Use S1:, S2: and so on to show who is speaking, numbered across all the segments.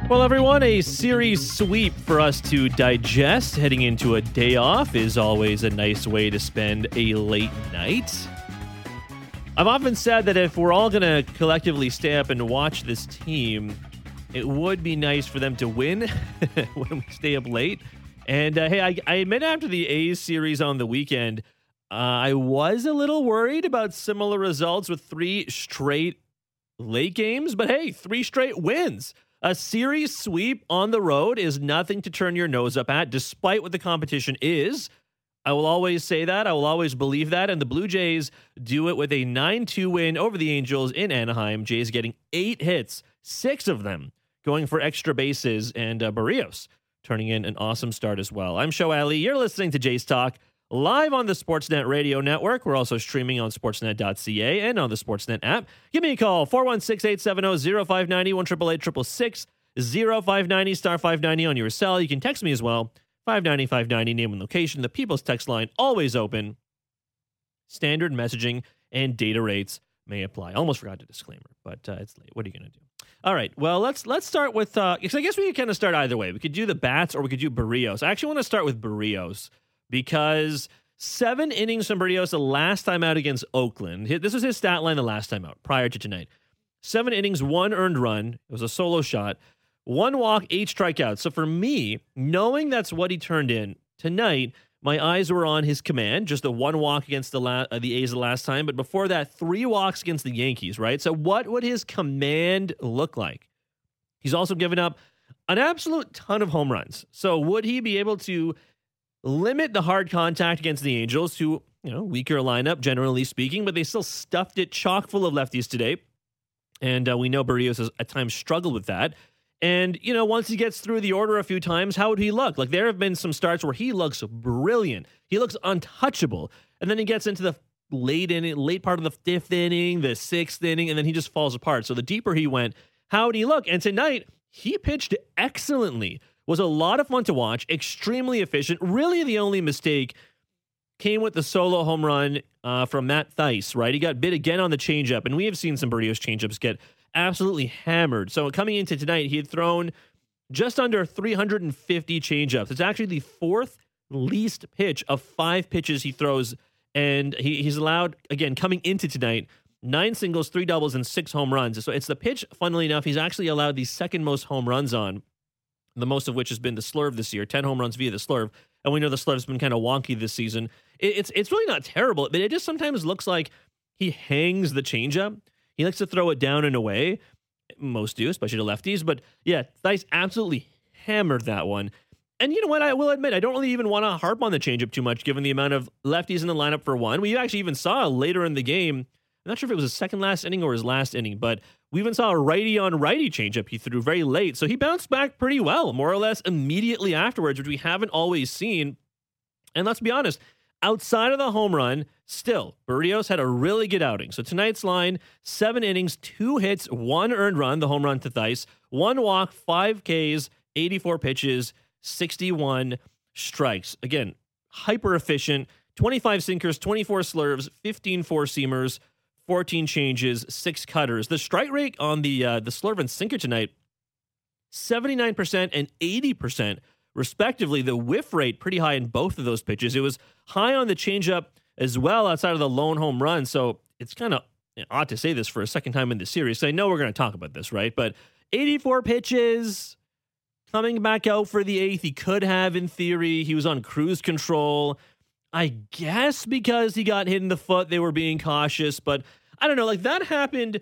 S1: Well, everyone, a series sweep for us to digest heading into a day off is always a nice way to spend a late night. I've often said that if we're all going to collectively stay up and watch this team, it would be nice for them to win when we stay up late. And hey, I admit after the A's series on the weekend, I was a little worried about similar results with 3 straight late games. But hey, 3 straight wins. A series sweep on the road is nothing to turn your nose up at, despite what the competition is. I will always say that. I will always believe that. And the Blue Jays do it with a 9-2 win over the Angels in Anaheim. Jays getting 8 hits, 6 of them going for extra bases, and Barrios turning in an awesome start as well. I'm Show Ali. You're listening to Jays Talk live on the Sportsnet Radio Network. We're also streaming on sportsnet.ca and on the Sportsnet app. Give me a call, 416-870-0590, 1-888-666-0590, star 590 on your cell. You can text me as well, 590-590, name and location. The People's Text line, always open. Standard messaging and data rates may apply. Almost forgot the disclaimer, but it's late. What are you going to do? All right, well, let's start with, because I guess we could kind of start either way. We could do the bats or we could do Barrios. I actually want to start with Barrios, because 7 innings from Barrios the last time out against Oakland. This was his stat line the last time out, prior to tonight. 7 innings, 1 earned run. It was a solo shot. 1 walk, 8 strikeouts. So for me, knowing that's what he turned in tonight, my eyes were on his command. Just the 1 walk against the A's the last time. But before that, 3 walks against the Yankees, right? So what would his command look like? He's also given up an absolute ton of home runs. So would he be able to limit the hard contact against the Angels, who, weaker lineup, generally speaking, but they still stuffed it chock full of lefties today. And we know Barrios has at times struggled with that. And, once he gets through the order a few times, how would he look? Like, there have been some starts where he looks brilliant. He looks untouchable. And then he gets into the late part of the 5th inning, the 6th inning, and then he just falls apart. So the deeper he went, how would he look? And tonight, he pitched excellently. Was a lot of fun to watch, extremely efficient. Really, the only mistake came with the solo home run from Matt Thaiss, right? He got bit again on the changeup, and we have seen some Barrios changeups get absolutely hammered. So coming into tonight, he had thrown just under 350 changeups. It's actually the 4th least pitch of 5 pitches he throws, and he's allowed, again, coming into tonight, 9 singles, 3 doubles, and 6 home runs. So it's the pitch, funnily enough, he's actually allowed the second most home runs on, the most of which has been the slurve this year, 10 home runs via the slurve. And we know the slurve's been kind of wonky this season. It's really not terrible, but it just sometimes looks like he hangs the changeup. He likes to throw it down and away. Most do, especially the lefties. But yeah, Thaiss absolutely hammered that one. And you know what? I will admit, I don't really even want to harp on the changeup too much, given the amount of lefties in the lineup for one. We actually even saw later in the game, I'm not sure if it was his second last inning or his last inning, but we even saw a righty-on-righty changeup he threw very late. So he bounced back pretty well, more or less immediately afterwards, which we haven't always seen. And let's be honest, outside of the home run, still, Barrios had a really good outing. So tonight's line, 7 innings, 2 hits, 1 earned run, the home run to Thaiss, 1 walk, 5 Ks, 84 pitches, 61 strikes. Again, hyper efficient, 25 sinkers, 24 slurves, 15 four-seamers, 14 changes, 6 cutters. The strike rate on the slurve and sinker tonight, 79% and 80%, respectively. The whiff rate pretty high in both of those pitches. It was high on the changeup as well outside of the lone home run. So it's kind of odd to say this for a second time in the series. I know we're going to talk about this, right? But 84 pitches, coming back out for the 8th. He could have, in theory. He was on cruise control. I guess because he got hit in the foot, they were being cautious. But I don't know, like that happened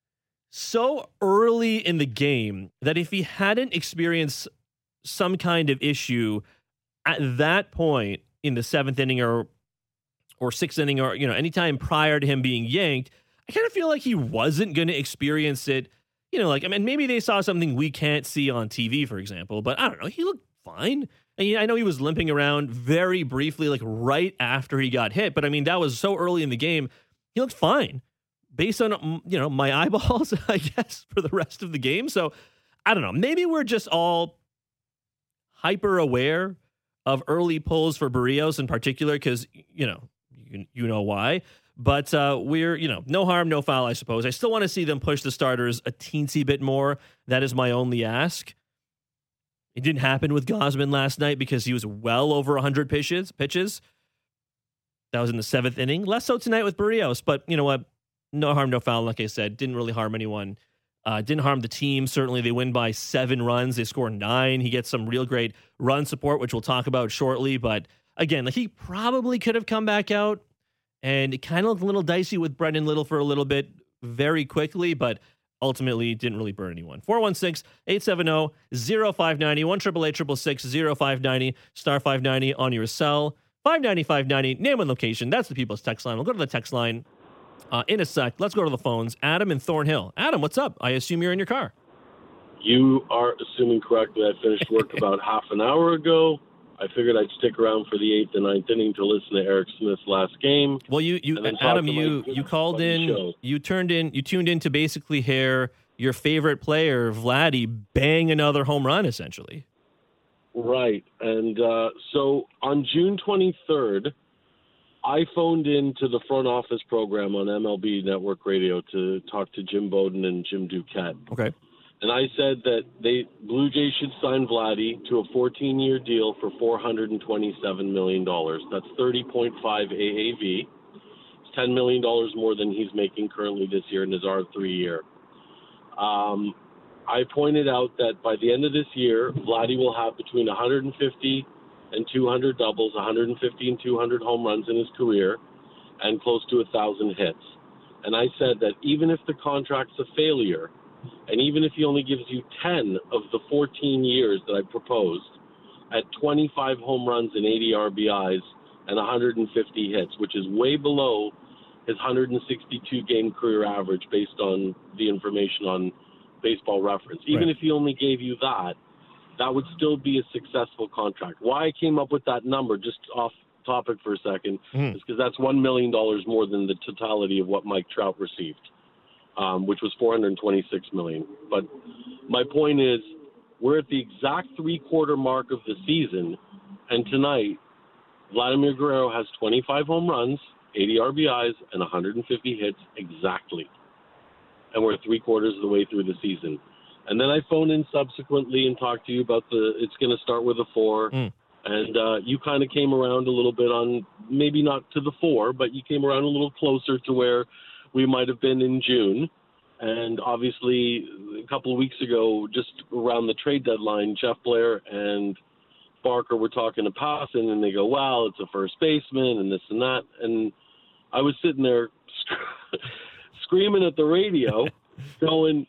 S1: so early in the game that if he hadn't experienced some kind of issue at that point in the 7th inning or 6th inning or, anytime prior to him being yanked, I kind of feel like he wasn't going to experience it. Maybe they saw something we can't see on TV, for example, but I don't know. He looked fine. I know he was limping around very briefly, like right after he got hit, but that was so early in the game. He looked fine based on, my eyeballs, I guess, for the rest of the game. So I don't know. Maybe we're just all hyper aware of early pulls for Barrios in particular, because, you know why. But we're, no harm, no foul, I suppose. I still want to see them push the starters a teensy bit more. That is my only ask. It didn't happen with Gausman last night because he was well over 100 pitches. That was in the 7th inning. Less so tonight with Barrios, but you know what? No harm, no foul. Like I said, didn't really harm anyone. Didn't harm the team. Certainly, they win by 7 runs. They score 9. He gets some real great run support, which we'll talk about shortly. But again, like he probably could have come back out, and it kind of looked a little dicey with Brendan Little for a little bit very quickly, but ultimately didn't really burn anyone. 416-870-0590, 1-888-666-0590, star 590 on your cell, 590, name and location. That's the People's Text Line. We'll go to the text line in a sec. Let's go to the phones. Adam in Thornhill. Adam, what's up? I assume you're in your car.
S2: You are assuming correctly. I finished work about half an hour ago. I figured I'd stick around for the 8th and 9th inning to listen to Eric Smith's last game.
S1: Well, Adam, you called in, you tuned in to basically hear your favorite player, Vladdy, bang another home run, essentially.
S2: Right. And so on June 23rd, I phoned in to the front office program on MLB Network Radio to talk to Jim Bowden and Jim Duquette.
S1: Okay. And
S2: I said that Blue Jays should sign Vladdy to a 14-year deal for $427 million. That's 30.5 AAV. It's $10 million more than he's making currently this year in his R3 year. I pointed out that by the end of this year, Vladdy will have between 150 and 200 doubles, 150 and 200 home runs in his career, and close to 1,000 hits. And I said that even if the contract's a failure, and even if he only gives you 10 of the 14 years that I proposed, at 25 home runs and 80 RBIs and 150 hits, which is way below his 162-game career average based on the information on Baseball Reference. Even if he only gave you that, that would still be a successful contract. Why I came up with that number, just off topic for a second, is because that's $1 million more than the totality of what Mike Trout received. Which was $426 million. But my point is, we're at the exact 3/4 mark of the season, and tonight, Vladimir Guerrero has 25 home runs, 80 RBIs, and 150 hits exactly. And we're 3/4 of the way through the season. And then I phoned in subsequently and talked to you about it's going to start with a 4. And you kind of came around a little bit on, maybe not to the 4, but you came around a little closer to where we might have been in June. And obviously, a couple of weeks ago, just around the trade deadline, Jeff Blair and Barker were talking to Passan, and they go, well, it's a first baseman and this and that. And I was sitting there screaming at the radio, going,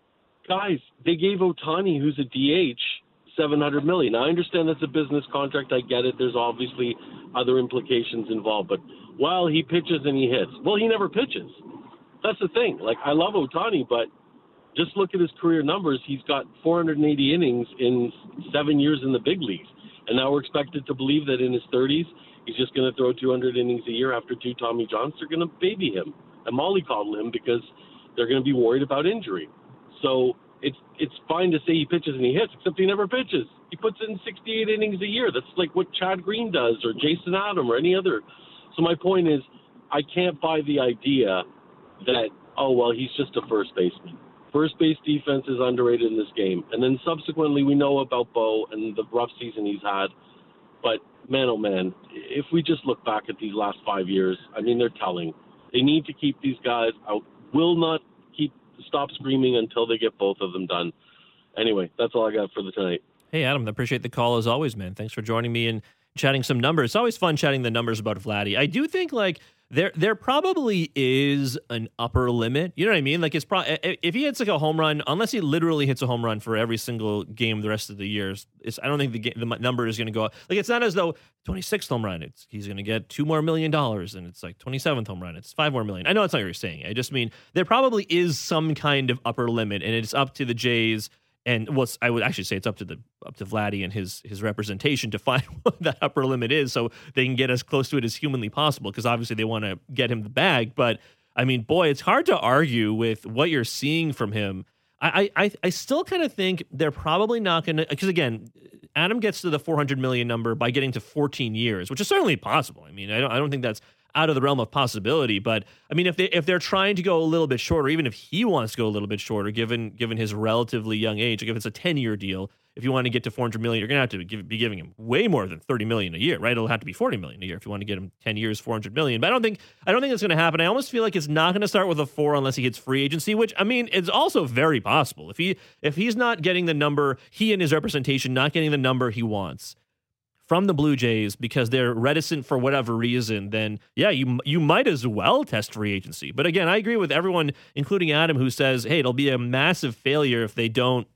S2: guys, they gave Ohtani, who's a DH, $700 million. I understand that's a business contract. I get it. There's obviously other implications involved. But while he pitches and he hits, well, he never pitches. That's the thing. Like, I love Ohtani, but just look at his career numbers. He's got 480 innings in 7 years in the big leagues. And now we're expected to believe that in his 30s, he's just going to throw 200 innings a year after 2 Tommy Johns. They're going to baby him and mollycoddle him because they're going to be worried about injury. So it's fine to say he pitches and he hits, except he never pitches. He puts in 68 innings a year. That's like what Chad Green does or Jason Adam or any other. So my point is, I can't buy the idea that, oh, well, he's just a first baseman. First base defense is underrated in this game. And then subsequently we know about Bo and the rough season he's had. But, man, oh, man, if we just look back at these last 5 years, I mean, they're telling. They need to keep these guys out. Will not stop screaming until they get both of them done. Anyway, that's all I got for the tonight.
S1: Hey, Adam, I appreciate the call as always, man. Thanks for joining me and chatting some numbers. It's always fun chatting the numbers about Vladdy. I do think, like, there probably is an upper limit. You know what I mean? Like, it's if he hits like a home run, unless he literally hits a home run for every single game the rest of the years, I don't think the number is going to go up. Like, it's not as though 26th home run, he's going to get $2 more million, and it's like 27th home run, it's $5 more million. I know that's not what you're saying. I just mean there probably is some kind of upper limit, and it's up to the Jays. And I would actually say it's up to Vladdy and his representation to find what that upper limit is, so they can get as close to it as humanly possible. Because obviously they want to get him the bag. But I mean, boy, it's hard to argue with what you're seeing from him. I still kind of think they're probably not going to, because again, Adam gets to the 400 million number by getting to 14 years, which is certainly possible. I mean, I don't think that's out of the realm of possibility. But I mean, if they're trying to go a little bit shorter, even if he wants to go a little bit shorter, given his relatively young age, like if it's a 10-year deal, if you want to get to $400 million, you're going to have to be giving him way more than $30 million a year, right? It'll have to be $40 million a year if you want to get him 10 years, $400 million. But I don't think it's going to happen. I almost feel like it's not going to start with a 4 unless he hits free agency, which, I mean, it's also very possible. If he's not getting the number, he and his representation not getting the number he wants from the Blue Jays because they're reticent for whatever reason, then yeah, you might as well test free agency. But again, I agree with everyone, including Adam, who says, hey, it'll be a massive failure if they don't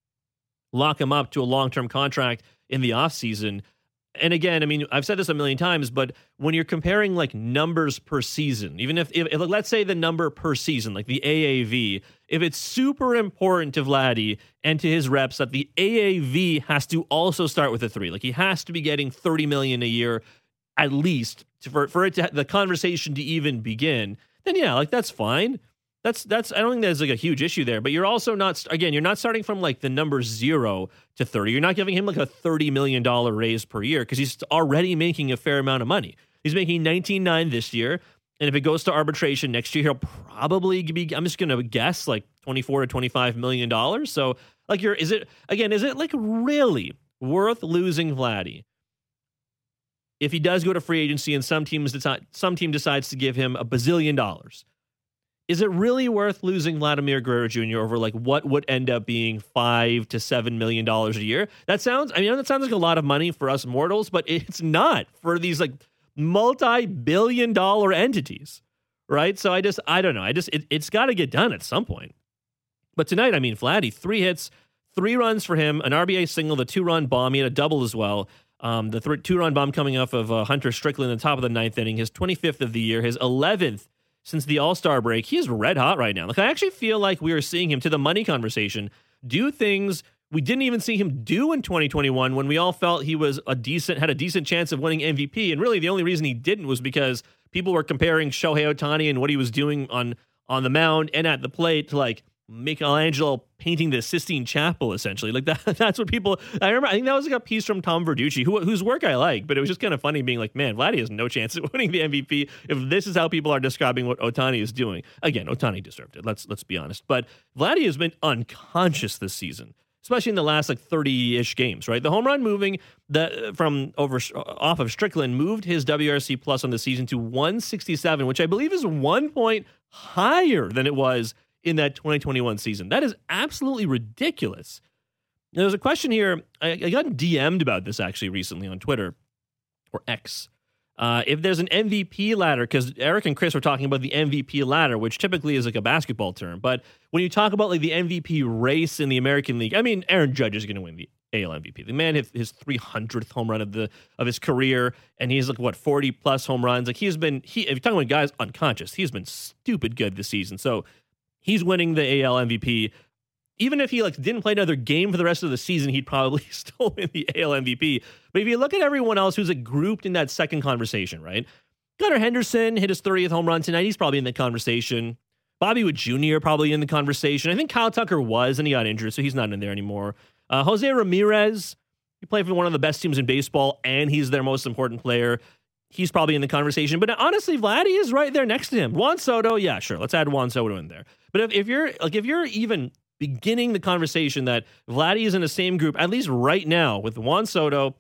S1: lock him up to a long-term contract in the offseason. And again, I mean, I've said this a million times, but when you're comparing like numbers per season, even if let's say the number per season, like the AAV, if it's super important to Vladdy and to his reps that the AAV has to also start with a 3, like he has to be getting $30 million a year at least for it to the conversation to even begin, then yeah, like that's fine. That's I don't think there's like a huge issue there, but you're also not, again, you're not starting from like the number 0 to 30. You're not giving him like a $30 million raise per year because he's already making a fair amount of money. He's making $19.9 this year. And if it goes to arbitration next year, he'll probably be, I'm just going to guess, like $24 to $25 million. So like is it like really worth losing Vladdy if he does go to free agency and some team decides to give him $1 bazillion? Is it really worth losing Vladimir Guerrero Jr. over like what would end up being $5 to $7 million a year? That sounds like a lot of money for us mortals, but it's not for these like multi-billion-dollar entities, right? So I don't know. It's got to get done at some point. But tonight, I mean, Vladdy, 3 hits, 3 runs for him, an RBI single, the 2-run bomb. He had a double as well. The 2-run bomb coming off of Hunter Strickland in the top of the 9th inning, his 25th of the year, his 11th since the All-Star break. He is red hot right now. Like, I actually feel like we are seeing him, to the money conversation, do things we didn't even see him do in 2021 when we all felt he was had a decent chance of winning MVP. And really the only reason he didn't was because people were comparing Shohei Ohtani and what he was doing on the mound and at the plate to like Michelangelo painting the Sistine Chapel, essentially. Like that's what people, I think that was like a piece from Tom Verducci, whose work I like, but it was just kind of funny being like, man, Vladdy has no chance of winning the MVP if this is how people are describing what Ohtani is doing. Again, Ohtani deserved it. Let's be honest. But Vladdy has been unconscious this season, especially in the last like 30-ish games, right? The home run moving off of Strickland moved his WRC plus on the season to 167, which I believe is 1 point higher than it was in that 2021 season. That is absolutely ridiculous. Now, there's a question here. I got DM'd about this actually recently on Twitter or X. If there's an MVP ladder, because Eric and Chris were talking about the MVP ladder, which typically is like a basketball term. But when you talk about like the MVP race in the American League, I mean, Aaron Judge is going to win the AL MVP. The man hit his 300th home run of his career, and he's like 40 plus home runs. Like if you're talking about guys unconscious, he's been stupid good this season. So he's winning the AL MVP. Even if he like didn't play another game for the rest of the season, he'd probably still win the AL MVP. But if you look at everyone else who's like grouped in that second conversation, right? Gunnar Henderson hit his 30th home run tonight. He's probably in the conversation. Bobby Witt Jr. probably in the conversation. I think Kyle Tucker was, and he got injured, so he's not in there anymore. Jose Ramirez, he played for one of the best teams in baseball, and he's their most important player. He's probably in the conversation. But honestly, Vladdy is right there next to him. Juan Soto, yeah, sure. Let's add Juan Soto in there. But if you're even beginning the conversation that Vladdy is in the same group, at least right now, with Juan Soto,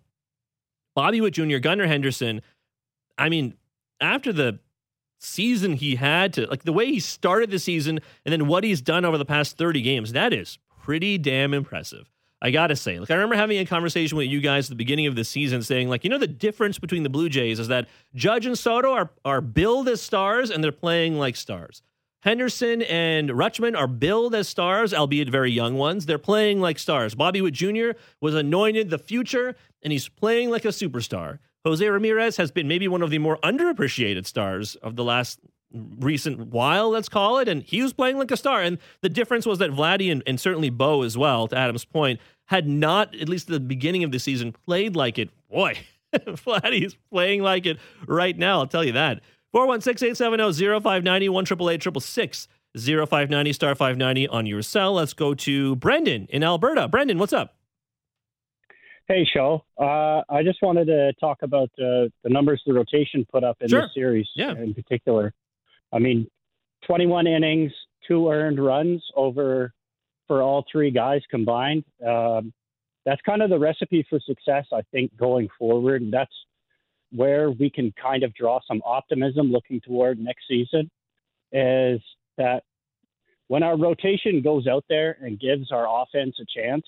S1: Bobby Witt Jr., Gunnar Henderson, I mean, after the season he had to, like the way he started the season and then what he's done over the past 30 games, that is pretty damn impressive. I got to say, like, I remember having a conversation with you guys at the beginning of the season saying, like, the difference between the Blue Jays is that Judge and Soto are billed as stars and they're playing like stars. Henderson and Rutschman are billed as stars, albeit very young ones. They're playing like stars. Bobby Witt Jr. was anointed the future, and he's playing like a superstar. Jose Ramirez has been maybe one of the more underappreciated stars of the last recent while, let's call it, and he was playing like a star. And the difference was that Vladdy and certainly Bo as well, to Adam's point, had not, at least at the beginning of the season, played like it. Boy, Vladdy's playing like it right now, I'll tell you that. 416-870-0590, 1-888-666-0590, star 590 on your cell. Let's go to Brendan in Alberta. Brendan, what's up?
S3: Hey, Show. I just wanted to talk about the numbers the rotation put up in this series in particular. I mean, 21 innings, 2 earned runs for all 3 guys combined. that's kind of the recipe for success, I think, going forward. And that's where we can kind of draw some optimism looking toward next season, is that when our rotation goes out there and gives our offense a chance,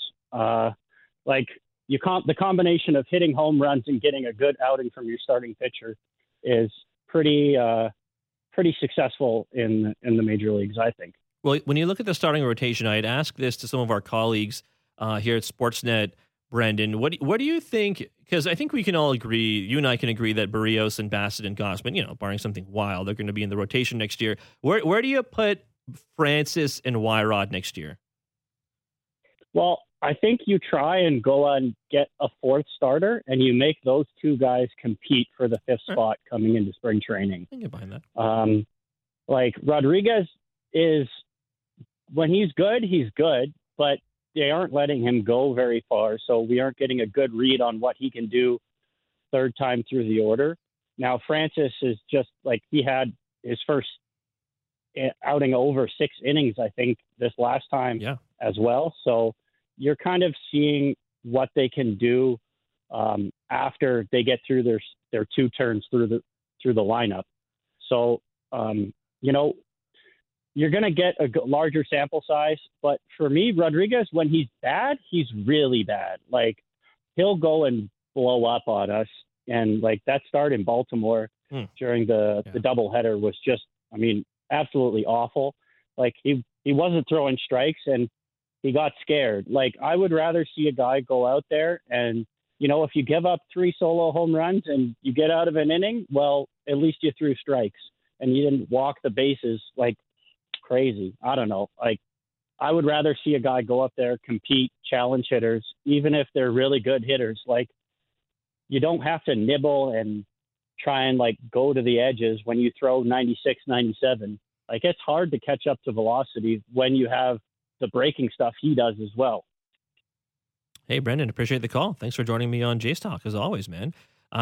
S3: the combination of hitting home runs and getting a good outing from your starting pitcher is pretty successful in the major leagues, I think.
S1: Well, when you look at the starting rotation, I had asked this to some of our colleagues here at Sportsnet, Brendan. What do you think? Because I think we can all agree, you and I can agree that Berríos and Bassett and Gausman, barring something wild, they're going to be in the rotation next year. Where do you put Francis and Wyrod next year?
S3: Well, I think you try and go and get a fourth starter, and you make those two guys compete for the fifth spot coming into spring training.
S1: I can get behind that.
S3: Rodriguez is, when he's good, but they aren't letting him go very far, so we aren't getting a good read on what he can do third time through the order. Now, Francis is just he had his first outing over 6 innings, I think, this last time as well. So you're kind of seeing what they can do after they get through their 2 turns through the lineup. So, you're going to get a larger sample size. But for me, Rodriguez, when he's bad, he's really bad. He'll go and blow up on us. And that start in Baltimore during the doubleheader was just, absolutely awful. He wasn't throwing strikes and he got scared. I would rather see a guy go out there and, if you give up 3 solo home runs and you get out of an inning, well, at least you threw strikes and you didn't walk the bases crazy. I don't know. I would rather see a guy go up there, compete, challenge hitters, even if they're really good hitters. You don't have to nibble and try and go to the edges when you throw 96, 97. It's hard to catch up to velocity when you have the breaking stuff he does as well.
S1: Hey, Brendan, appreciate the call. Thanks for joining me on Jays Talk as always, man.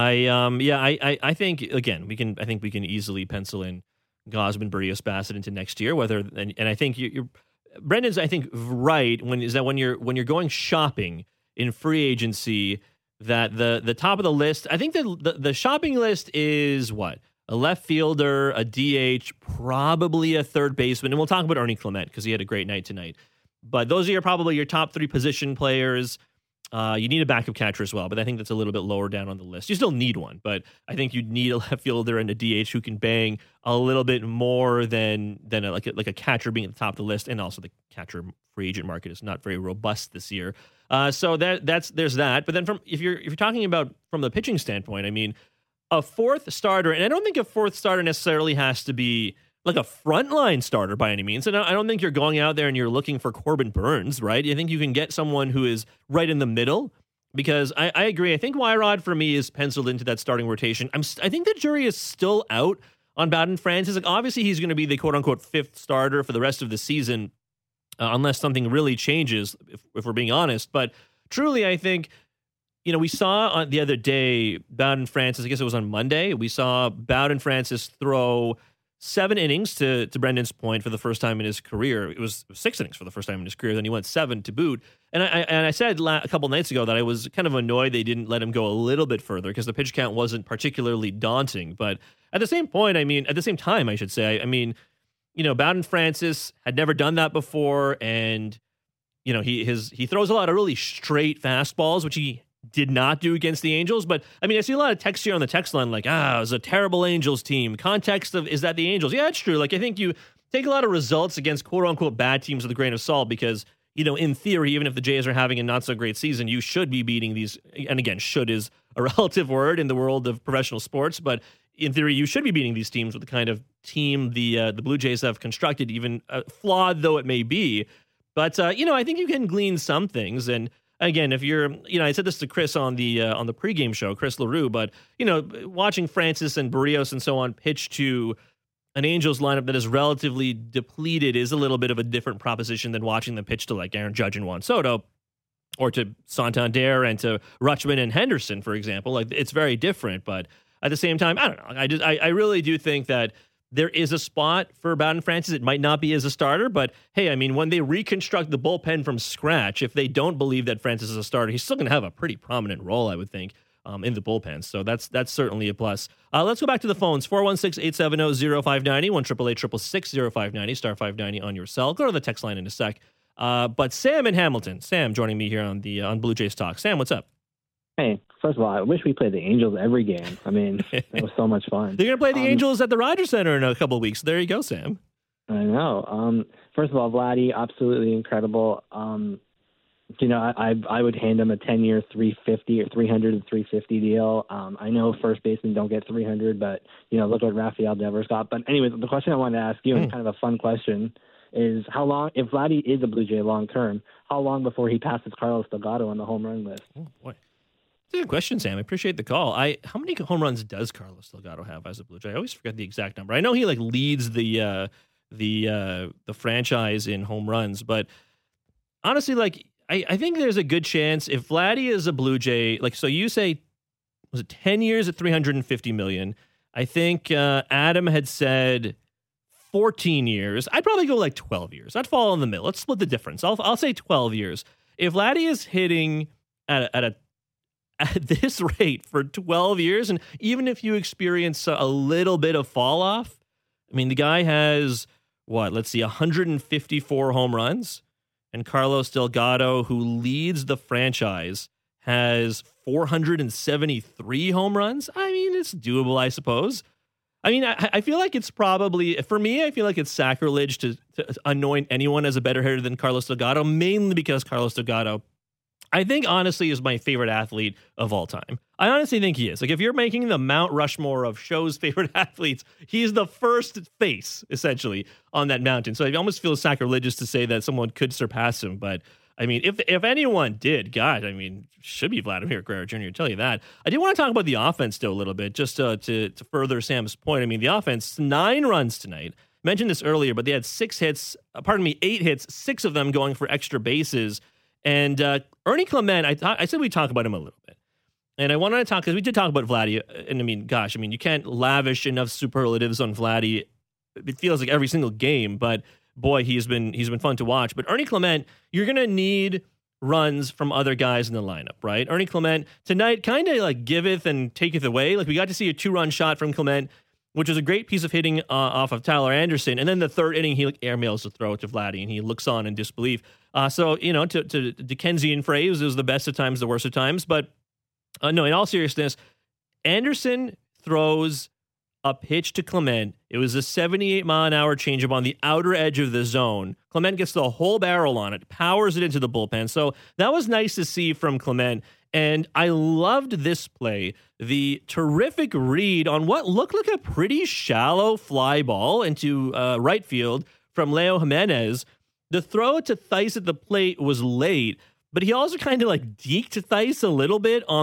S1: I think again we can easily pencil in Gausman, Berríos, Bassett into next year. And I think Brendan's right when you're going shopping in free agency, that the top of the list, I think the shopping list is what? A left fielder, a DH, probably a third baseman, and we'll talk about Ernie Clement because he had a great night tonight. But those are probably your top 3 position players. You need a backup catcher as well, but I think that's a little bit lower down on the list. You still need one, but I think you need a left fielder and a DH who can bang a little bit more than a catcher being at the top of the list. And also the catcher free agent market is not very robust this year. So there's that. But then if you're talking about from the pitching standpoint, a fourth starter, and I don't think a fourth starter necessarily has to be a frontline starter by any means. And I don't think you're going out there and you're looking for Corbin Burns, right? I think you can get someone who is right in the middle, because I agree. I think Wyrod for me is penciled into that starting rotation. I think the jury is still out on Bowden Francis. Obviously he's going to be the quote unquote 5th starter for the rest of the season, unless something really changes, if we're being honest. But truly, I think, we saw the other day, Bowden Francis, I guess it was on Monday, we saw Bowden Francis throw 7 innings to Brendan's point for the first time in his career. It was 6 innings for the first time in his career. Then he went 7 to boot. And I said a couple nights ago that I was kind of annoyed they didn't let him go a little bit further because the pitch count wasn't particularly daunting. But at the same time, I should say, Bowden Francis had never done that before. And, he throws a lot of really straight fastballs, which he did not do against the Angels. But I see a lot of text here on the text line it was a terrible Angels team. Context of, is that the Angels? Yeah, it's true. I think you take a lot of results against quote unquote bad teams with a grain of salt, because in theory, even if the Jays are having a not so great season, you should be beating these. And again, should is a relative word in the world of professional sports, but in theory, you should be beating these teams with the kind of team the Blue Jays have constructed, even flawed though it may be. But I think you can glean some things. And again, if you're, I said this to Chris on the pregame show, Chris LaRue, but, watching Francis and Berríos and so on pitch to an Angels lineup that is relatively depleted is a little bit of a different proposition than watching them pitch to Aaron Judge and Juan Soto, or to Santander and to Rutschman and Henderson, for example. It's very different, but at the same time, I don't know. I really do think that there is a spot for Bowden Francis. It might not be as a starter, but hey, I mean, when they reconstruct the bullpen from scratch, if they don't believe that Francis is a starter, he's still going to have a pretty prominent role, I would think, in the bullpen. So that's certainly a plus. Let's go back to the phones. 416-870-0590, 1-888-666-0590, star 590 on your cell. Go to the text line in a sec. But Sam in Hamilton. Sam joining me here on Blue Jays Talk. Sam, what's up?
S4: Hey, first of all, I wish we played the Angels every game. I mean, it was so much fun.
S1: They're going to play the Angels at the Rogers Center in a couple of weeks. There you go, Sam.
S4: I know. First of all, Vladdy, absolutely incredible. I would hand him a 10-year 350 or 300 to 350 deal. I know first basemen don't get 300, but, look what Rafael Devers got. But anyways, the question I wanted to ask you, and kind of a fun question, is how long, if Vladdy is a Blue Jay long term, how long before he passes Carlos Delgado on the home run list?
S1: Oh, boy. That's a good question, Sam. I appreciate the call. How many home runs does Carlos Delgado have as a Blue Jay? I always forget the exact number. I know he leads the franchise in home runs, but honestly, I think there's a good chance if Vladdy is a Blue Jay, so you say, was it 10 years at $350 million? I think Adam had said 14 years. I'd probably go 12 years. I'd fall in the middle. Let's split the difference. I'll say 12 years. If Vladdy is hitting at this rate for 12 years, and even if you experience a little bit of fall off, I mean, the guy has 154 home runs, and Carlos Delgado, who leads the franchise, has 473 home runs. I mean, it's doable, I suppose. I mean, I feel like it's probably, for me, I feel like it's sacrilege to anoint anyone as a better hitter than Carlos Delgado, mainly because Carlos Delgado, I think, honestly, is my favorite athlete of all time. I honestly think he is. If you're making the Mount Rushmore of show's favorite athletes, he's the first face, essentially, on that mountain. So I almost feel sacrilegious to say that someone could surpass him. But, I mean, if anyone did, God, I mean, should be Vladimir Guerrero Jr., I'll tell you that. I do want to talk about the offense, though, a little bit, just to further Sam's point. I mean, the offense, 9 runs tonight. Mentioned this earlier, but they had 8 hits, 6 of them going for extra bases. And Ernie Clement, I said we'd talk about him a little bit. And I wanted to talk, because we did talk about Vladdy. And I mean, gosh, you can't lavish enough superlatives on Vladdy. It feels like every single game, but boy, he's been fun to watch. But Ernie Clement, you're going to need runs from other guys in the lineup, right? Ernie Clement tonight kind of giveth and taketh away. We got to see a 2-run shot from Clement, which was a great piece of hitting off of Tyler Anderson. And then the third inning, he airmails the throw to Vladdy, and he looks on in disbelief. So, to Dickensian phrase, it was the best of times, the worst of times. But no, in all seriousness, Anderson throws a pitch to Clement. It was a 78-mile-an-hour changeup on the outer edge of the zone. Clement gets the whole barrel on it, powers it into the bullpen. So that was nice to see from Clement. And I loved this play, the terrific read on what looked like a pretty shallow fly ball into right field from Leo Jimenez. The throw to Theis at the plate was late, but he also kind of deked Theis a little bit on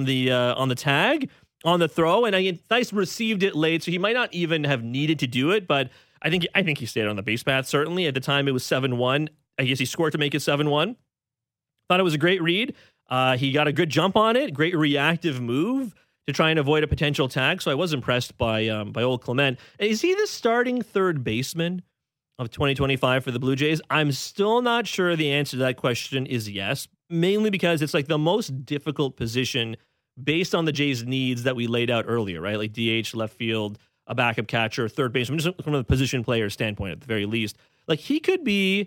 S1: the tag on the throw, and Theis received it late, so he might not even have needed to do it. But I think he stayed on the base path. Certainly at the time it was 7-1. I guess he scored to make it 7-1. Thought it was a great read. He got a good jump on it, great reactive move to try and avoid a potential tag. So I was impressed by old Clement. Is he the starting third baseman of 2025 for the Blue Jays? I'm still not sure the answer to that question is yes, mainly because it's the most difficult position based on the Jays' needs that we laid out earlier, right? DH, left field, a backup catcher, third baseman, just from a position player standpoint at the very least. He could be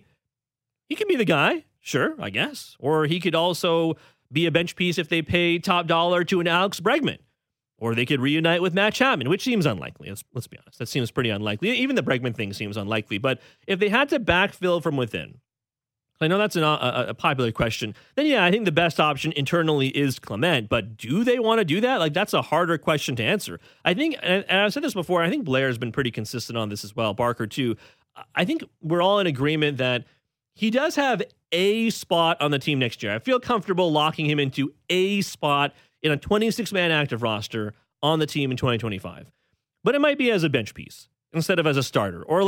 S1: the guy, sure, I guess. Or he could also be a bench piece if they pay top dollar to an Alex Bregman. Or they could reunite with Matt Chapman, which seems unlikely. Let's be honest. That seems pretty unlikely. Even the Bregman thing seems unlikely. But if they had to backfill from within, I know that's a popular question, then yeah, I think the best option internally is Clement. But do they want to do that? That's a harder question to answer. I think, and I've said this before, I think Blair's been pretty consistent on this as well, Barker too. I think we're all in agreement that he does have a spot on the team next year. I feel comfortable locking him into a spot in a 26-man active roster on the team in 2025. But it might be as a bench piece instead of as a starter. Or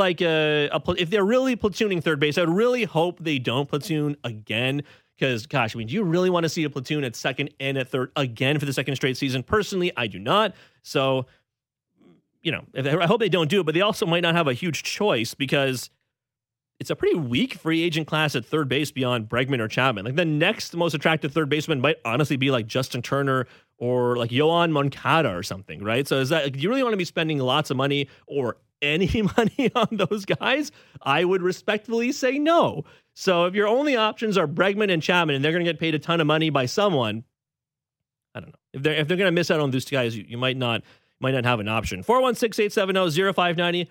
S1: if they're really platooning third base, I would really hope they don't platoon again. Because, gosh, do you really want to see a platoon at second and at third again for the second straight season? Personally, I do not. So I hope they don't do it, but they also might not have a huge choice because it's a pretty weak free agent class at third base beyond Bregman or Chapman. Like the next most attractive third baseman might honestly be like Justin Turner or like Yoan Moncada or something, right? So is that, like, do you really want to be spending lots of money or any money on those guys? I would respectfully say no. So if your only options are Bregman and Chapman and they're going to get paid a ton of money by someone, I don't know. If they're going to miss out on these guys, you might not have an option. 416-870-0590,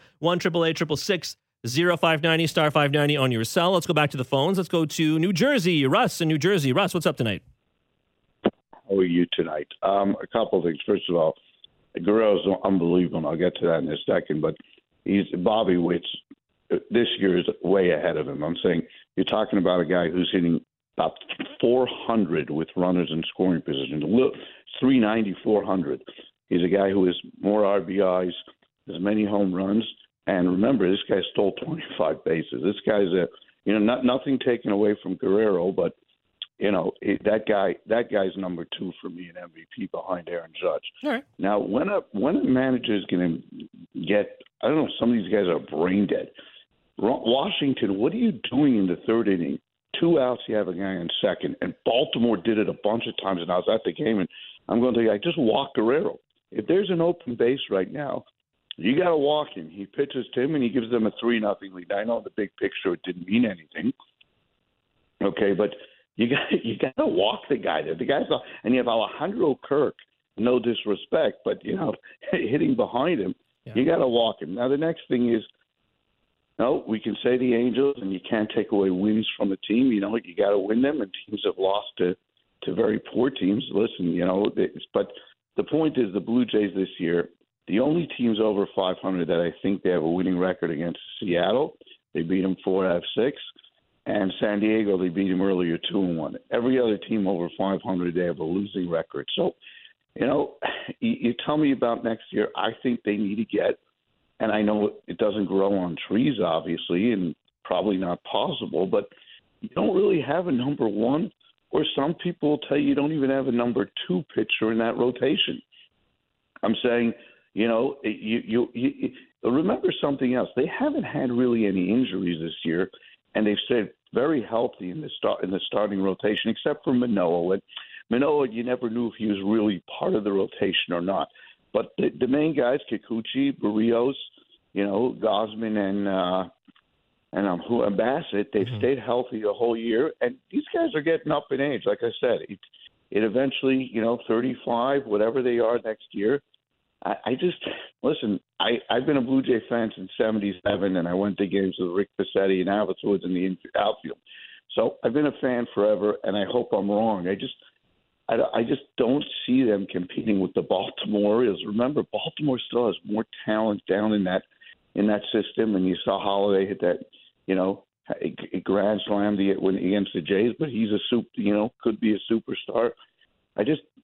S1: 1-888-666-0590, star 590 on your cell. Let's go back to the phones. Let's go to New Jersey. Russ in New Jersey. Russ, what's up tonight?
S5: How are you tonight? A couple of things. First of all, Guerrero's unbelievable. I'll get to that in a second. But Bobby Witt's this year is way ahead of him. I'm saying you're talking about a guy who's hitting about 400 with runners in scoring position. 390, 400. He's a guy who has more RBIs, has many home runs. And remember, this guy stole 25 bases. This guy's nothing taken away from Guerrero, but that guy's number 2 for me in MVP behind Aaron Judge.
S1: All right.
S5: Now, when a manager is going to get, I don't know, some of these guys are brain dead. Washington, what are you doing in the third inning? 2 outs, you have a guy in second, and Baltimore did it a bunch of times, and I was at the game, and I'm going to tell you, I just walk Guerrero. If there's an open base right now, you got to walk him. He pitches to him, and he gives them a 3-0 lead. I know the big picture it didn't mean anything, okay, but you got to walk the guy there. The guy's and you have Alejandro Kirk. No disrespect, but hitting behind him, You got to walk him. Now the next thing is, no, we can say the Angels, and you can't take away wins from a team. You got to win them, and teams have lost to very poor teams. Listen, but the point is the Blue Jays this year, the only teams over 500 that I think they have a winning record against Seattle. They beat them 4 out of 6. And San Diego, they beat them earlier 2-1. Every other team over 500, they have a losing record. So, you tell me about next year. I think they need to get, and I know it doesn't grow on trees, obviously, and probably not possible, but you don't really have a number 1, or some people will tell you don't even have a number 2 pitcher in that rotation. I'm saying, you remember something else. They haven't had really any injuries this year, and they've stayed very healthy in the starting rotation, except for Manoah. And Manoah, you never knew if he was really part of the rotation or not. But the main guys, Kikuchi, Barrios, Gausman, and Bassett, they've stayed healthy the whole year, and these guys are getting up in age. Like I said, it eventually, 35, whatever they are next year. I just listen. I've been a Blue Jay fan since '77, and I went to games with Rick Passetti and Albert Woods in the outfield. So I've been a fan forever, and I hope I'm wrong. I just don't see them competing with the Baltimore Orioles. Remember, Baltimore still has more talent down in that system, and you saw Holiday hit that, a grand slam against the Jays, but he's could be a superstar. I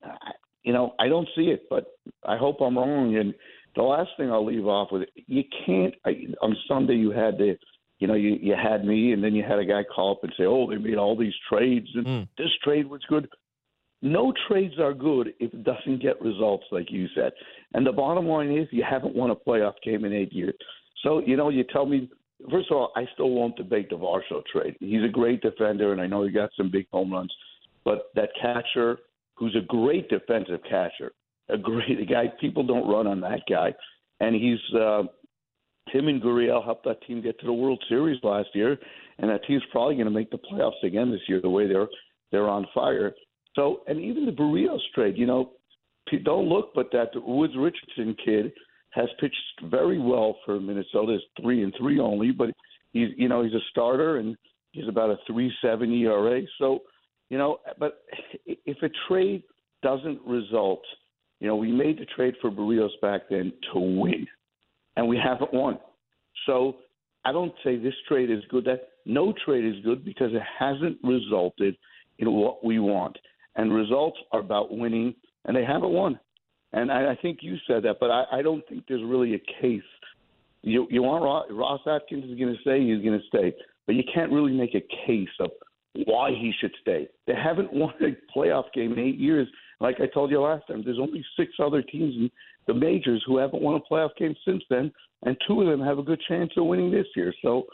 S5: don't see it, but I hope I'm wrong. And the last thing I'll leave off with, you can't. On Sunday you had you had me, and then you had a guy call up and say, "Oh, they made all these trades, and this trade was good." No trades are good if it doesn't get results, like you said. And the bottom line is, you haven't won a playoff game in 8 years. So you tell me. First of all, I still won't debate the Varsho trade. He's a great defender, and I know he got some big home runs. But that catcher, who's a great defensive catcher, a guy, people don't run on that guy. And he's him and Gurriel helped that team get to the World Series last year, and that team's probably going to make the playoffs again this year, the way they're on fire. So, and even the Barrios trade, don't look, but that Woods Richardson kid has pitched very well for Minnesota. It's 3-3 only, but he's a starter, and he's about a 3.7 ERA. So, but if a trade doesn't result, we made the trade for Barrios back then to win, and we haven't won. So I don't say this trade is good. That no trade is good because it hasn't resulted in what we want. And results are about winning, and they haven't won. And I think you said that, but I don't think there's really a case. You want Ross Atkins is going to stay, he's going to stay. But you can't really make a case of why he should stay. They haven't won a playoff game in 8 years. like I told you last time, there's only 6 other teams in the majors who haven't won a playoff game since then, and 2 of them have a good chance of winning this year. So,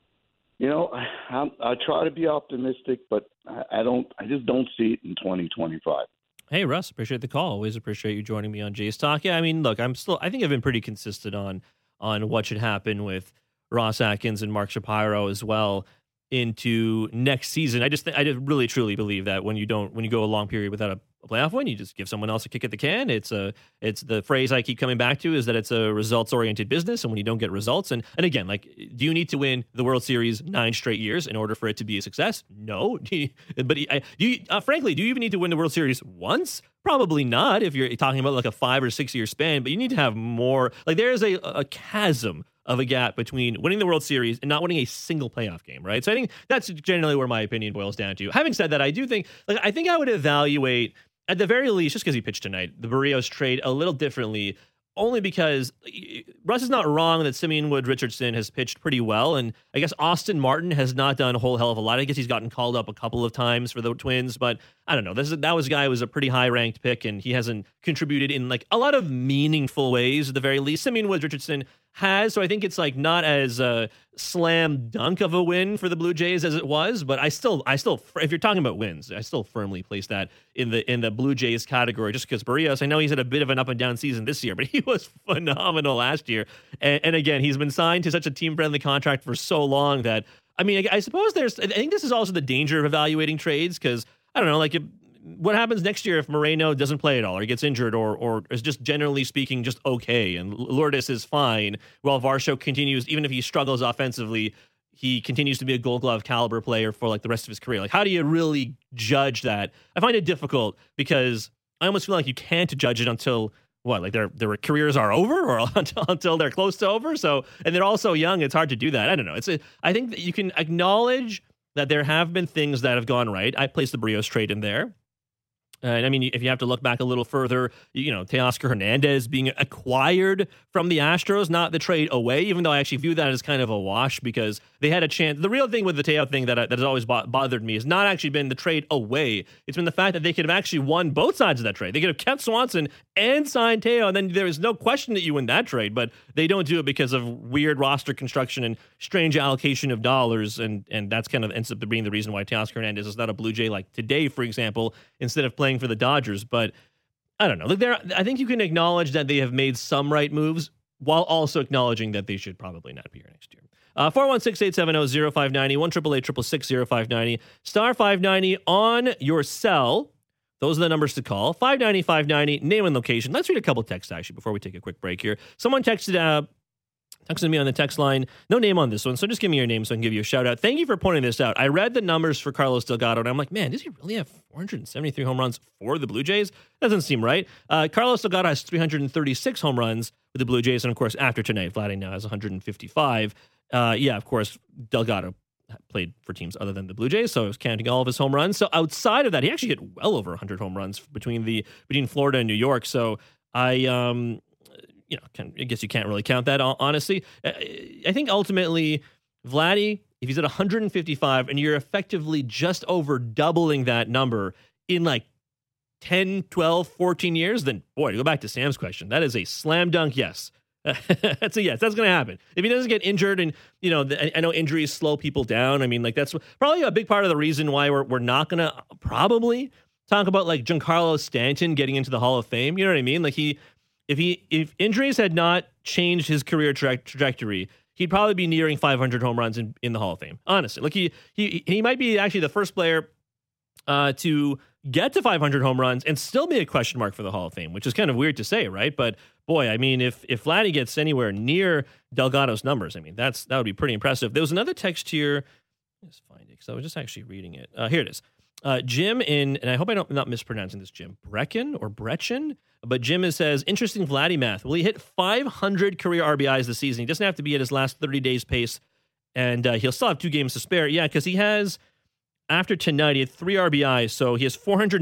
S5: I try to be optimistic, but I just don't see it in 2025.
S1: Hey, Russ, appreciate the call. Always appreciate you joining me on Jays Talk. Yeah, I mean, look, I think I've been pretty consistent on what should happen with Ross Atkins and Mark Shapiro as well into next season. I just really truly believe that when you go a long period without a playoff win, you just give someone else a kick at the can. It's the phrase I keep coming back to is that it's a results oriented business, and when you don't get results, and again, like, do you need to win the World Series 9 straight years in order for it to be a success? No, but frankly, do you even need to win the World Series once? Probably not if you're talking about like a 5 or 6 year span, but you need to have more. Like, there is a chasm of a gap between winning the World Series and not winning a single playoff game, right? So I think that's generally where my opinion boils down to. Having said that, I do think, I think I would evaluate, at the very least, just because he pitched tonight, the Barrios trade a little differently, only because Russ is not wrong that Simeon Wood Richardson has pitched pretty well, and I guess Austin Martin has not done a whole hell of a lot. I guess he's gotten called up a couple of times for the Twins, but I don't know. That was a guy who was a pretty high-ranked pick, and he hasn't contributed in like a lot of meaningful ways, at the very least. Simeon Wood Richardson has, so I think it's like not as a slam dunk of a win for the Blue Jays as it was, but I still, if you're talking about wins, I still firmly place that in the Blue Jays category, just because Barrios, I know he's had a bit of an up and down season this year, but he was phenomenal last year. And again, he's been signed to such a team-friendly contract for so long that, I mean, I suppose I think this is also the danger of evaluating trades, because I don't know, like, what happens next year if Moreno doesn't play at all, or gets injured, or is just generally speaking just okay, and Lourdes is fine while Varsho continues, even if he struggles offensively, he continues to be a Gold Glove caliber player for like the rest of his career. Like, how do you really judge that? I find it difficult because I almost feel like you can't judge it until like their careers are over, or until they're close to over. So, and they're all so young, it's hard to do that. I don't know. I think that you can acknowledge that there have been things that have gone right. I placed the Barrios trade in there. And I mean, if you have to look back a little further, Teoscar Hernandez being acquired from the Astros, not the trade away, even though I actually view that as kind of a wash, because they had a chance. The real thing with the Teo thing that has always bothered me has not actually been the trade away. It's been the fact that they could have actually won both sides of that trade. They could have kept Swanson and signed Teo, and then there is no question that you win that trade, but they don't do it because of weird roster construction and strange allocation of dollars, and that's kind of ends up being the reason why Teoscar Hernandez is not a Blue Jay like today, for example, instead of playing for the Dodgers. But I don't know. I think you can acknowledge that they have made some right moves while also acknowledging that they should probably not be here next year. 416-870-0590, 1-888-666-0590, star 590 on your cell. Those are the numbers to call. 590-590, name and location. Let's read a couple texts, actually, before we take a quick break here. Someone texted me on the text line. No name on this one, so just give me your name so I can give you a shout out. Thank you for pointing this out. I read the numbers for Carlos Delgado, and I'm like, man, does he really have 473 home runs for the Blue Jays? Doesn't seem right. Carlos Delgado has 336 home runs with the Blue Jays, and of course, after tonight, Vladdy now has 155. Of course, Delgado played for teams other than the Blue Jays, so I was counting all of his home runs. So outside of that, he actually hit well over 100 home runs between Florida and New York. So I guess you can't really count that, honestly. I think ultimately, Vladdy, if he's at 155 and you're effectively just over doubling that number in like 10, 12, 14 years, then, boy, to go back to Sam's question, that is a slam dunk yes. That's a yes. That's going to happen. If he doesn't get injured, and, I know injuries slow people down. I mean, like, that's probably a big part of the reason why we're not going to probably talk about, like, Giancarlo Stanton getting into the Hall of Fame. You know what I mean? Like, if injuries had not changed his career trajectory, he'd probably be nearing 500 home runs in the Hall of Fame. Honestly, like he might be actually the first player to get to 500 home runs and still be a question mark for the Hall of Fame, which is kind of weird to say, right? But boy, I mean, if Vladdy gets anywhere near Delgado's numbers, I mean, that would be pretty impressive. There was another text here. Let's find it because I was just actually reading it. Here it is. Jim and I hope I'm not mispronouncing this, Jim Brechen, but Jim says, interesting Vladdy math. Will he hit 500 career RBIs this season? He doesn't have to be at his last 30 days pace, and he'll still have 2 games to spare. Yeah, because he has, after tonight, he had 3 RBIs, so he has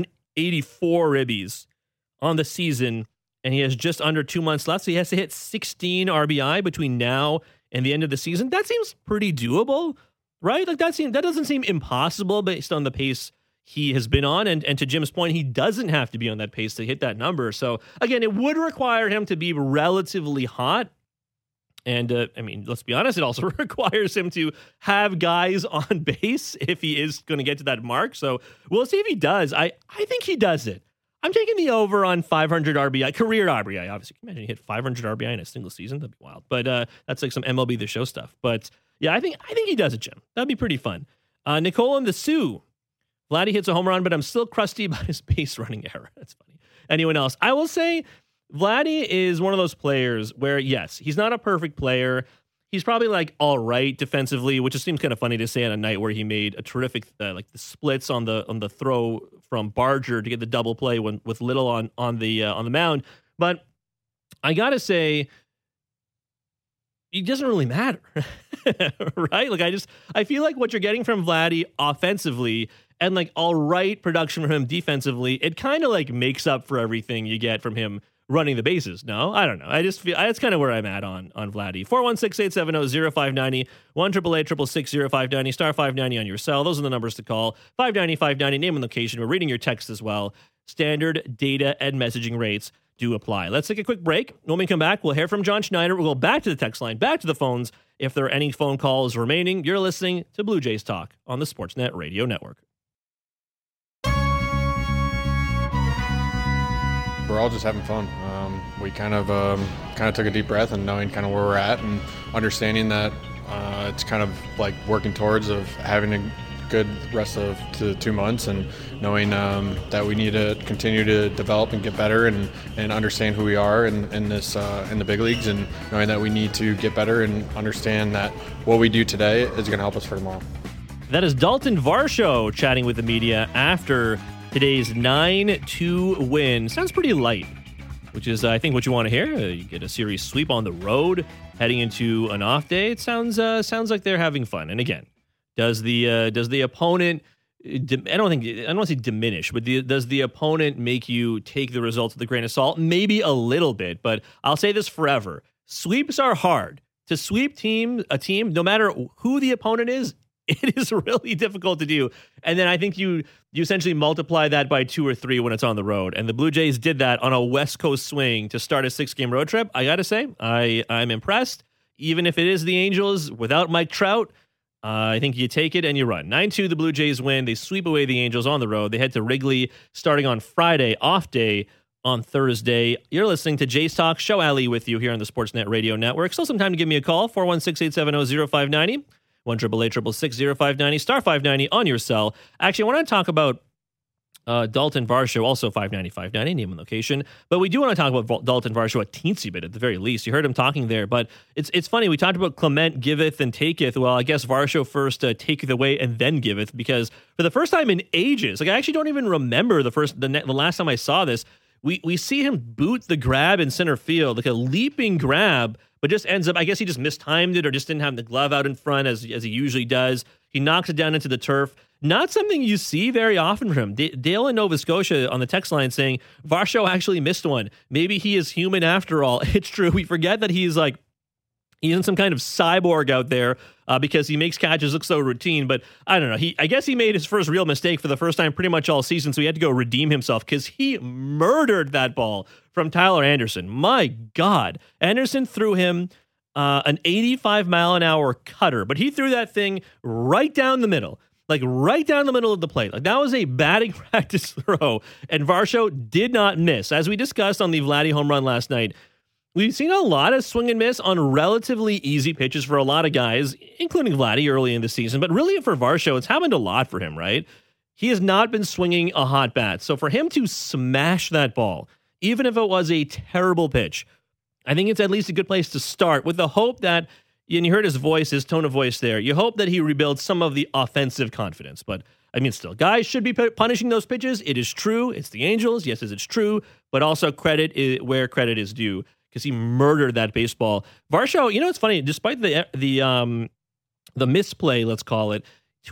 S1: 484 ribbies on the season, and he has just under 2 months left, so he has to hit 16 RBI between now and the end of the season. That seems pretty doable, right? Like that doesn't seem impossible based on the pace he has been on. And to Jim's point, he doesn't have to be on that pace to hit that number. So again, it would require him to be relatively hot. And I mean, let's be honest, it also requires him to have guys on base if he is going to get to that mark. So we'll see if he does. I think he does it. I'm taking the over on 500 RBI, career RBI. Obviously, can you imagine he hit 500 RBI in a single season? That'd be wild. But that's like some MLB The Show stuff. But yeah, I think he does it, Jim. That'd be pretty fun. Nicole and the Sioux. Vladdy hits a home run, but I'm still crusty about his base running error. That's funny. Anyone else? I will say Vladdy is one of those players where, yes, he's not a perfect player. He's probably like all right defensively, which just seems kind of funny to say on a night where he made a terrific like the splits on the throw from Barger to get the double play with Little on the mound. But I gotta say, it doesn't really matter, right? Like I feel like what you're getting from Vladdy offensively and like all right production from him defensively, it kind of like makes up for everything you get from him running the bases. No, I don't know. I just feel that's kind of where I'm at on Vladdy. 416-870-0590, 1-888-666-0590, star 590 on your cell. Those are the numbers to call. 590-590, name and location. We're reading your text as well. Standard data and messaging rates do apply. Let's take a quick break. When we come back, we'll hear from John Schneider. We'll go back to the text line, back to the phones. If there are any phone calls remaining, you're listening to Blue Jays Talk on the Sportsnet Radio Network.
S6: We're all just having fun. We kind of took a deep breath and knowing kind of where we're at and understanding that it's kind of like working towards of having a good rest of the 2 months and knowing that we need to continue to develop and get better and understand who we are in the big leagues and knowing that we need to get better and understand that what we do today is going to help us for tomorrow.
S1: That is Dalton Varsho chatting with the media after today's 9-2 win. Sounds pretty light, which is, I think, what you want to hear. You get a series sweep on the road heading into an off day. It sounds like they're having fun. And again, does the opponent? I don't want to say diminish, but does the opponent make you take the results with a grain of salt? Maybe a little bit, but I'll say this forever: sweeps are hard. To sweep a team, no matter who the opponent is, it is really difficult to do. And then I think you essentially multiply that by 2 or 3 when it's on the road. And the Blue Jays did that on a West Coast swing to start a 6-game road trip. I got to say, I'm impressed. Even if it is the Angels without Mike Trout, I think you take it and you run. 9-2, the Blue Jays win. They sweep away the Angels on the road. They head to Wrigley starting on Friday, off day on Thursday. You're listening to Jays Talk. Show Ali with you here on the Sportsnet Radio Network. Still some time to give me a call, 416-870-0590. 1-888-666-0590, star 590 on your cell. Actually, I want to talk about Dalton Varsho, also 590-590, name and location. But we do want to talk about Dalton Varsho a teensy bit at the very least. You heard him talking there, but it's funny. We talked about Clement, giveth, and taketh. Well, I guess Varsho first taketh away and then giveth, because for the first time in ages, like I actually don't even remember the last time I saw this. We see him boot the grab in center field, like a leaping grab, but just ends up, I guess he just mistimed it or just didn't have the glove out in front as he usually does. He knocks it down into the turf. Not something you see very often from him. Dale in Nova Scotia on the text line saying, Varsho actually missed one. Maybe he is human after all. It's true. We forget that he's in some kind of cyborg out there because he makes catches look so routine. But I don't know. I guess he made his first real mistake for the first time pretty much all season, so he had to go redeem himself because he murdered that ball from Tyler Anderson. My God. Anderson threw him an 85-mile-an-hour cutter, but he threw that thing right down the middle. Like right down the middle of the plate. Like that was a batting practice throw, and Varsho did not miss. As we discussed on the Vladdy home run last night, we've seen a lot of swing and miss on relatively easy pitches for a lot of guys, including Vladdy early in the season. But really for Varsho, it's happened a lot for him, right? He has not been swinging a hot bat. So for him to smash that ball, even if it was a terrible pitch, I think it's at least a good place to start with the hope that, and you heard his voice, his tone of voice there, you hope that he rebuilds some of the offensive confidence. But I mean, still, guys should be punishing those pitches. It is true. It's the Angels. Yes, it's true. But also credit where credit is due, because he murdered that baseball. Varsho, it's funny, despite the misplay, let's call it,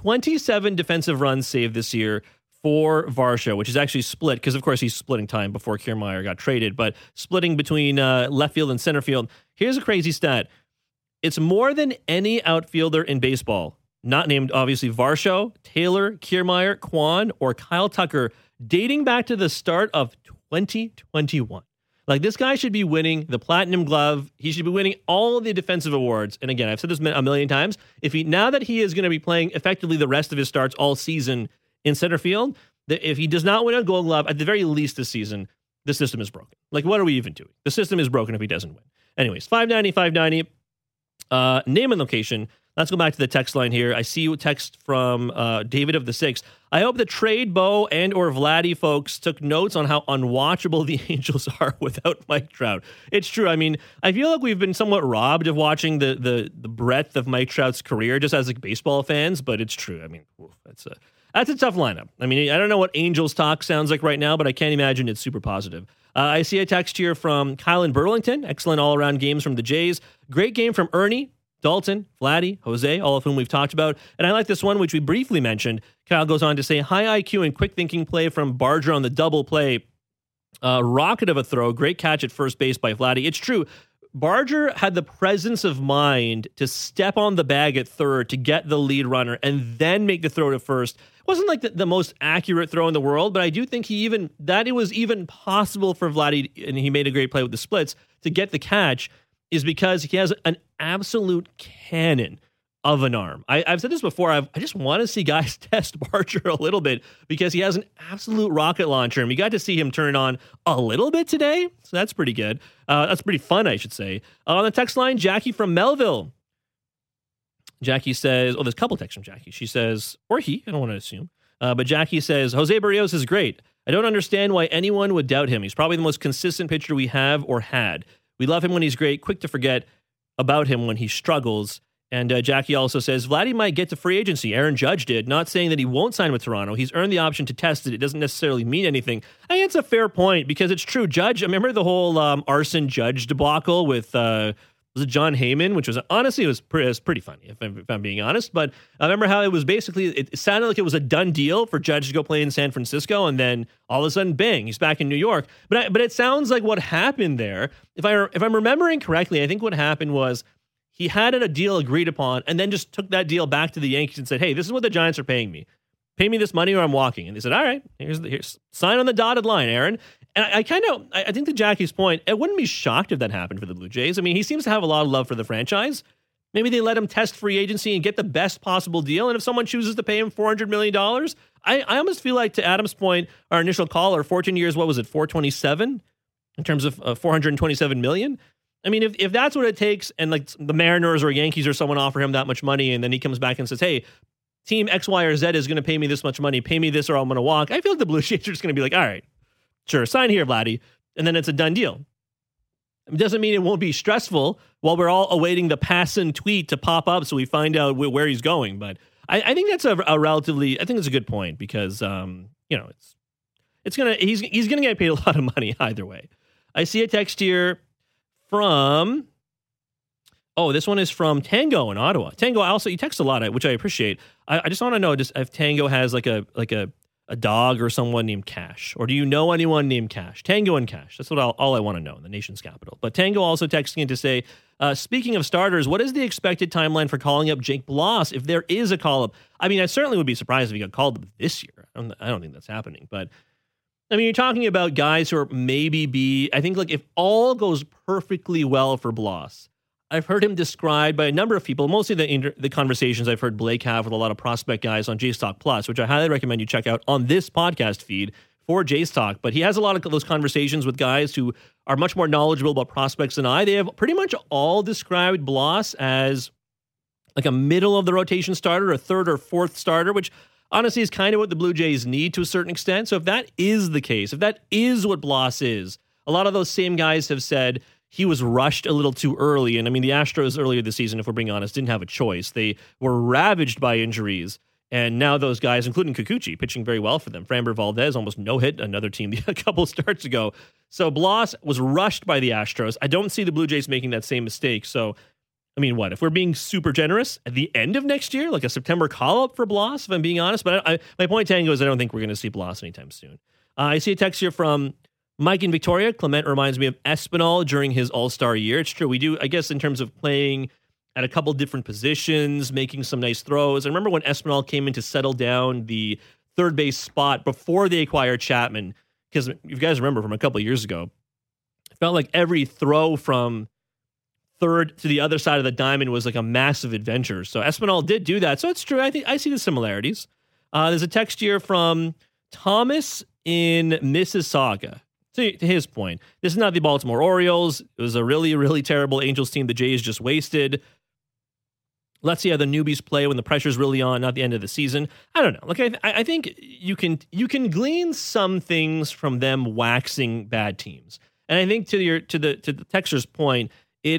S1: 27 defensive runs saved this year for Varsho, which is actually split, because of course he's splitting time before Kiermaier got traded, but splitting between left field and center field. Here's a crazy stat. It's more than any outfielder in baseball. not named, obviously, Varsho, Taylor, Kiermaier, Kwan, or Kyle Tucker, dating back to the start of 2021. Like, this guy should be winning the Platinum Glove. He should be winning all the defensive awards. And again, I've said this a million times. Now that he is going to be playing effectively the rest of his starts all season in center field, if he does not win a Gold Glove, at the very least this season, the system is broken. Like, what are we even doing? The system is broken if he doesn't win. Anyways, 590. Name and location. Let's go back to the text line here. I see a text from David of the Six. I hope the trade Bo and or Vladdy folks took notes on how unwatchable the Angels are without Mike Trout. It's true. I mean, I feel like we've been somewhat robbed of watching the breadth of Mike Trout's career just as like baseball fans, but it's true. I mean, that's a tough lineup. I mean, I don't know what Angels talk sounds like right now, but I can't imagine it's super positive. I see a text here from Kyle in Burlington. Excellent all-around games from the Jays. Great game from Ernie, Dalton, Vladdy, Jose, all of whom we've talked about. And I like this one, which we briefly mentioned. Kyle goes on to say, high IQ and quick thinking play from Barger on the double play. Rocket of a throw. Great catch at first base by Vladdy. It's true. Barger had the presence of mind to step on the bag at third to get the lead runner and then make the throw to first. It wasn't like the most accurate throw in the world, but I do think it was even possible for Vladdy, and he made a great play with the splits, to get the catch, is because he has an absolute cannon of an arm. I've said this before. I just want to see guys test Barger a little bit because he has an absolute rocket launcher, and we got to see him turn on a little bit today, so that's pretty good. That's pretty fun, I should say. On the text line, Jackie from Melville. Jackie says, there's a couple texts from Jackie. She says, or he, I don't want to assume, but Jackie says, Jose Barrios is great. I don't understand why anyone would doubt him. He's probably the most consistent pitcher we have or had. We love him when he's great, quick to forget about him when he struggles. And Jackie also says, Vladdy might get to free agency. Aaron Judge did. Not saying that he won't sign with Toronto. He's earned the option to test it. It doesn't necessarily mean anything. I think it's a fair point because it's true. Judge, I remember the whole Arson Judge debacle with, was it John Heyman, which was, honestly, it was pretty funny, if I'm being honest. But I remember how it was basically, it sounded like it was a done deal for Judge to go play in San Francisco, and then all of a sudden, bang, he's back in New York. But it sounds like what happened there, if I'm remembering correctly, I think what happened was he had a deal agreed upon and then just took that deal back to the Yankees and said, hey, this is what the Giants are paying me. Pay me this money or I'm walking. And they said, all right, here's sign on the dotted line, Aaron. And I think to Jackie's point, I wouldn't be shocked if that happened for the Blue Jays. I mean, he seems to have a lot of love for the franchise. Maybe they let him test free agency and get the best possible deal. And if someone chooses to pay him $400 million, I almost feel like, to Adam's point, our initial caller, 14 years, what was it, 427 in terms of $427 million? I mean, if that's what it takes, and like the Mariners or Yankees or someone offer him that much money, and then he comes back and says, hey, team X, Y, or Z is going to pay me this much money, pay me this or I'm going to walk. I feel like the Blue Jays are just going to be like, all right, sure, sign here, Vladdy. And then it's a done deal. It doesn't mean it won't be stressful while we're all awaiting the Passan tweet to pop up so we find out where he's going. But I think that's a relatively, I think it's a good point because, he's going to get paid a lot of money either way. I see a text here from, this one is from Tango in Ottawa. Tango, also, you text a lot, which I appreciate. I just want to know if Tango has like a dog or someone named Cash, or do you know anyone named Cash? Tango and Cash. That's what all I want to know in the nation's capital. But Tango also texting in to say, speaking of starters, what is the expected timeline for calling up Jake Bloss if there is a call up? I mean, I certainly would be surprised if he got called up this year. I don't think that's happening, but I mean, you're talking about guys who are I think, like, if all goes perfectly well for Bloss, I've heard him described by a number of people, mostly the conversations I've heard Blake have with a lot of prospect guys on Jays Talk Plus, which I highly recommend you check out on this podcast feed for Jays Talk. But he has a lot of those conversations with guys who are much more knowledgeable about prospects than I. They have pretty much all described Bloss as like a middle of the rotation starter, a third or fourth starter, which honestly is kind of what the Blue Jays need to a certain extent. So if that is the case, if that is what Bloss is, a lot of those same guys have said he was rushed a little too early. And I mean, the Astros earlier this season, if we're being honest, didn't have a choice. They were ravaged by injuries. And now those guys, including Kikuchi, pitching very well for them. Framber Valdez almost no-hit another team a couple starts ago. So Bloss was rushed by the Astros. I don't see the Blue Jays making that same mistake. So, I mean, what? If we're being super generous, at the end of next year, like a September call-up for Bloss, if I'm being honest. But my point, Tango, is I don't think we're going to see Bloss anytime soon. I see a text here from Mike in Victoria. Clement reminds me of Espinal during his All-Star year. It's true. We do, I guess, in terms of playing at a couple different positions, making some nice throws. I remember when Espinal came in to settle down the third base spot before they acquired Chapman, because if you guys remember from a couple years ago, it felt like every throw from third to the other side of the diamond was like a massive adventure. So Espinal did do that. So it's true. I think I see the similarities. There's a text here from Thomas in Mississauga. To his point, this is not the Baltimore Orioles. It was a really, really terrible Angels team the Jays just wasted. Let's see how the newbies play when the pressure's really on, not the end of the season. I don't know. Like I think you can glean some things from them waxing bad teams. And I think to the texter's point,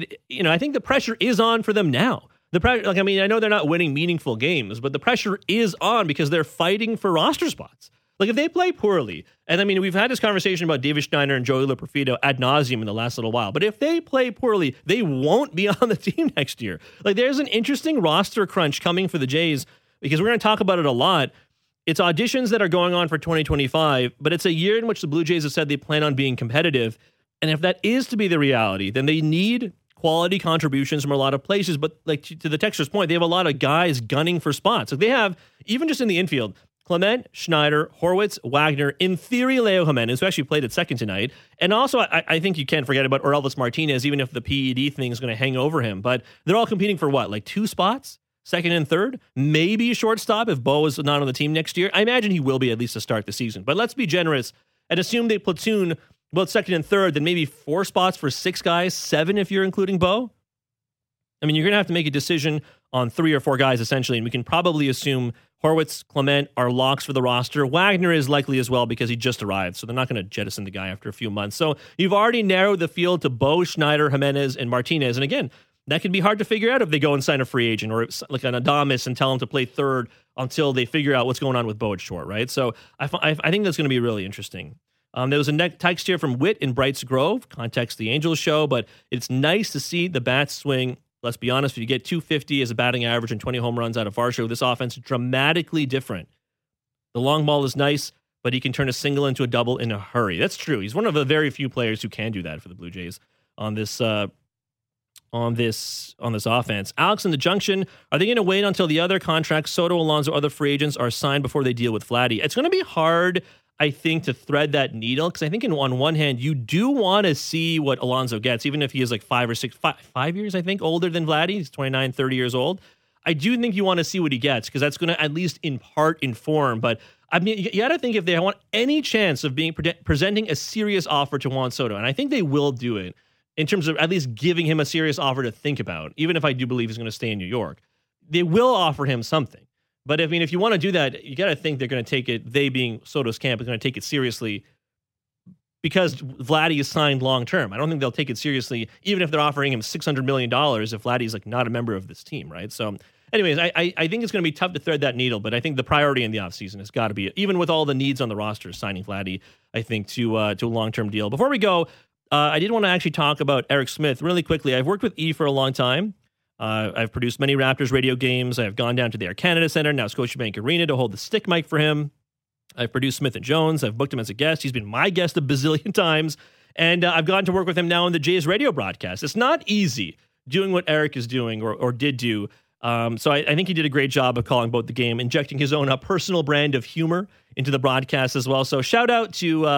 S1: I think the pressure is on for them now. The pressure, I know they're not winning meaningful games, but the pressure is on because they're fighting for roster spots. Like if they play poorly, and we've had this conversation about David Schneider and Joey Loperfido ad nauseum in the last little while, but if they play poorly, they won't be on the team next year. Like there's an interesting roster crunch coming for the Jays because we're going to talk about it a lot. It's auditions that are going on for 2025, but it's a year in which the Blue Jays have said they plan on being competitive. And if that is to be the reality, then they need quality contributions from a lot of places. But like to the texter's point, they have a lot of guys gunning for spots. Like they have, even just in the infield, Clement, Schneider, Horwitz, Wagner, in theory, Leo Jimenez, who actually played at second tonight. And also, I think you can't forget about Orelvis Martinez, even if the PED thing is going to hang over him. But they're all competing for what, like 2 spots? Second and third? Maybe shortstop if Bo is not on the team next year. I imagine he will be at least to start the season. But let's be generous and assume they platoon both second and third, then maybe 4 spots for 6 guys, 7 if you're including Bo. You're going to have to make a decision on 3 or 4 guys, essentially, and we can probably assume Horwitz, Clement are locks for the roster. Wagner is likely as well because he just arrived, so they're not going to jettison the guy after a few months. So you've already narrowed the field to Bo, Schneider, Jimenez, and Martinez. And again, that can be hard to figure out if they go and sign a free agent or like an Adames and tell him to play third until they figure out what's going on with Bo at short, right? So I think that's going to be really interesting. There was a text here from Whit in Brights Grove, context the Angels show, but it's nice to see the bats swing. Let's be honest, if you get 250 as a batting average and 20 home runs out of Varsho, this offense is dramatically different. The long ball is nice, but he can turn a single into a double in a hurry. That's true. He's one of the very few players who can do that for the Blue Jays on this offense. Alex in the Junction, are they going to wait until the other contracts, Soto, Alonso, other free agents are signed before they deal with Vladdy? It's going to be hard, I think, to thread that needle because I think on one hand, you do want to see what Alonso gets, even if he is like 5 years, I think, older than Vladdy. He's 29, 30 years old. I do think you want to see what he gets because that's going to at least in part inform. But you got to think if they want any chance of being presenting a serious offer to Juan Soto, and I think they will do it in terms of at least giving him a serious offer to think about, even if I do believe he's going to stay in New York. They will offer him something. But if you want to do that, you got to think they're going to take it, they being Soto's camp, is going to take it seriously because Vladdy is signed long-term. I don't think they'll take it seriously, even if they're offering him $600 million if Vladdy's like not a member of this team, right? So anyways, I think it's going to be tough to thread that needle, but I think the priority in the offseason has got to be, even with all the needs on the roster, signing Vladdy, I think, to a long-term deal. Before we go, I did want to actually talk about Eric Smith really quickly. I've worked with E for a long time. I've produced many Raptors radio games. I've gone down to the Air Canada Centre, now Scotiabank Arena, to hold the stick mic for him. I've produced Smith & Jones. I've booked him as a guest. He's been my guest a bazillion times. And I've gotten to work with him now on the Jays radio broadcast. It's not easy doing what Eric is doing or did do. So I think he did a great job of calling both the game, injecting his own personal brand of humor into the broadcast as well. So shout out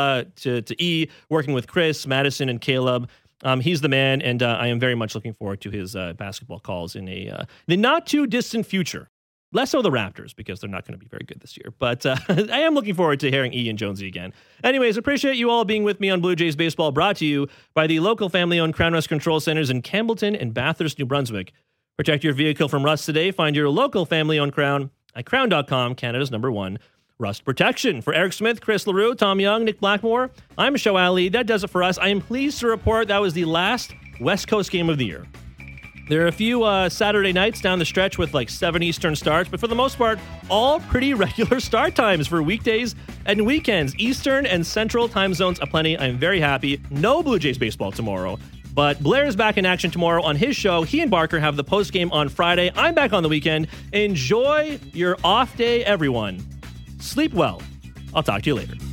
S1: to E, working with Chris, Madison, and Caleb. He's the man, and I am very much looking forward to his basketball calls in the not-too-distant future. Less so the Raptors, because they're not going to be very good this year. But I am looking forward to hearing E and Jonesy again. Anyways, appreciate you all being with me on Blue Jays Baseball, brought to you by the local family-owned Crown Rust Control Centers in Campbellton and Bathurst, New Brunswick. Protect your vehicle from rust today. Find your local family-owned Crown at crown.com, Canada's #1 rust protection. For Eric Smith, Chris LaRue, Tom Young, Nick Blackmore, I'm Show Ali. That does it for us. I am pleased to report that was the last West Coast game of the year. There are a few Saturday nights down the stretch with like 7 Eastern starts, but for the most part, all pretty regular start times for weekdays and weekends. Eastern and Central time zones aplenty. I'm very happy. No Blue Jays baseball tomorrow, but Blair is back in action tomorrow on his show. He and Barker have the post game on Friday. I'm back on the weekend. Enjoy your off day, everyone. Sleep well. I'll talk to you later.